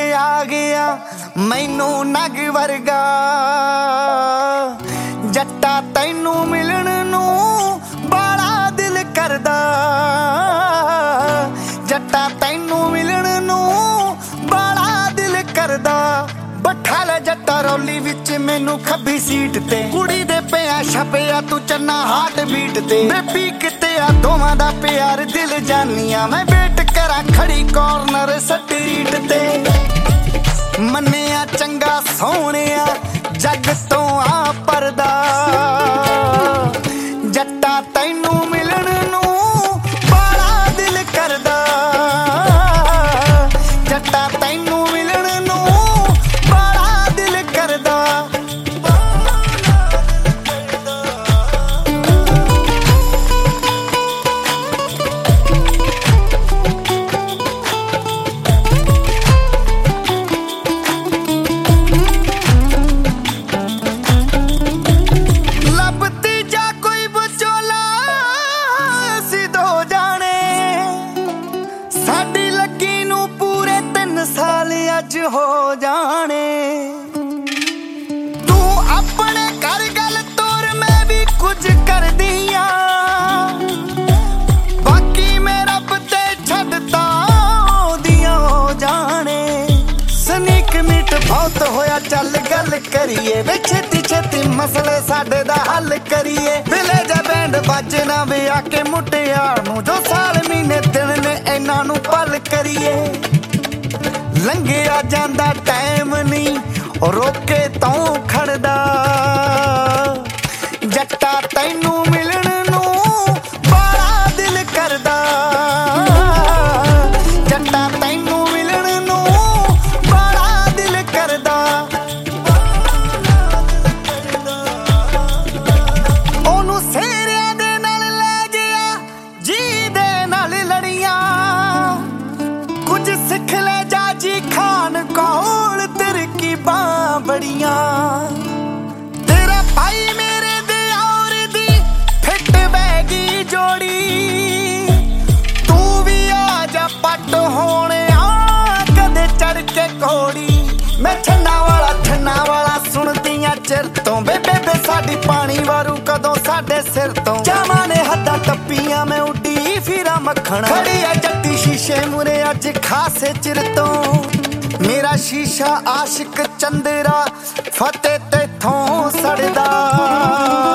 आ गया मैनू नग वर्गा जट्टा तैनू मिलण नू बड़ा दिल करदा जट्टा तैनू मिलण नू बड़ा दिल करदा बैठा ले जट्टा रौली विच मैनू खब्बी सीट ते कुड़ी दे पिया छपिया तू चन्ना हार्ट बीट ते बेबी किते आ दोवां दा प्यार दिल जानिया मैं वेट करा खड़ी कॉर्नर स्ट्रीट ते मन्निया चंगा सोहणिया जग तो आ परदा जट्टा तैनू मिलण नू बड़ा दिल करदा जट्टा तैनू मिलण नू बड़ा दिल करदा हो जाने तू अपने कर गल तोर मैं भी कुछ कर दिया बाकी मैं रब ते छड्डता दिया हो जाने सनीक मीट बहुत होया चल गल करिए वे छेती छेती मसले साडे दा हल करिए बिले जा बैंड बाजना वे आके मुटियार नू जो साल महीने दिन ने इन्हां नू पल करिए लंघिया जांदा टाइम नहीं रोके तो खड़दा जट्टा तैनू मिलण नू बड़ा दिल करदा जट्टा तैनू मिलण नू बड़ा दिल करदा ओनू सेरिया दे नाल ले गया जी दे नाल लड़ियां कुछ सिख ले जी खान कौल तेरे की बां बड़ियां तेरा भाई मेरे दे और दी फिट बैगी जोड़ी तू भी आ जा पट होने आ कदे चढ़ के घोड़ी मैं छन्ना वाला सुनदियां चिर तो बेबे साडी पानी वारू कदों साडे सिर तो जावां ने हद्दां टप्पियां मैं उड्डी फिरा मक्खण खड़ी आ जट्टी शीशे मुरे अज खासे चिर तो मेरा शीशा आशिक चंदेरा फतेह तेथों सड़दा